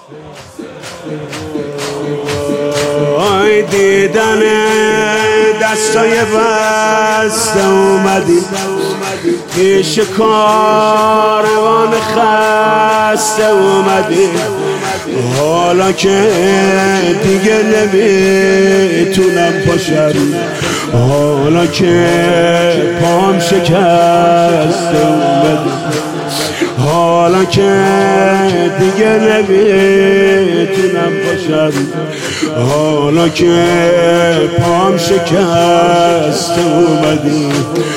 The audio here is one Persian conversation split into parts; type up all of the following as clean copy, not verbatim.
آی دیدن دستای بسته اومدی پیش کاروان خسته اومدی، حالا که دیگه نمیتونم پاشم، حالا که پام شکسته اومدی، حالا که دیگه نمیتونم پاشم، حالا که پام شکسته اومدی.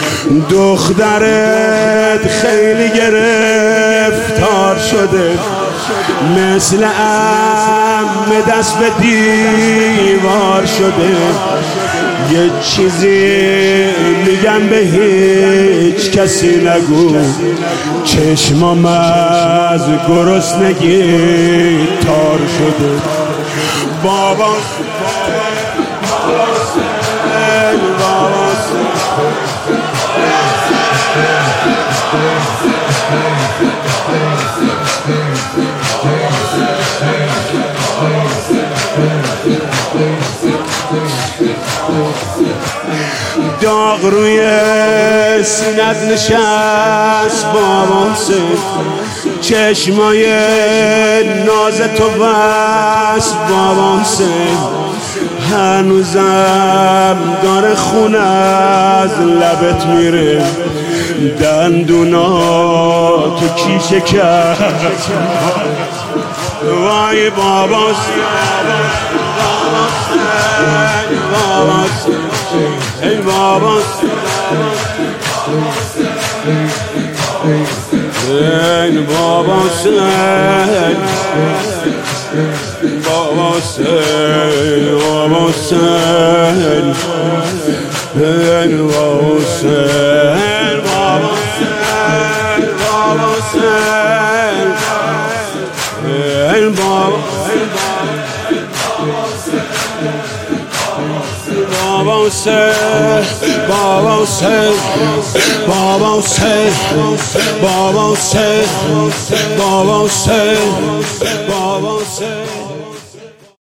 دخترت خیلی گرفتار شده، مثل عمه دست به دیوار شده. یه چیزی میگم به هیچ کسی نگو، چشمام از گرسنگی تار شده. بابا داغ روی سینت نشست بابا سن، چشمای ناز تو بس بابا سن، هنوزم داره خون از لبت میره، دندونا تو کیشه کرد. وای بابا ای بابا ای بابا سن، بابا سن، بابا سن، ای بابا سن، بابا سن، بابا سن، ای بابا Baba said, Baba said, Baba said, Baba said, Baba said, Baba said.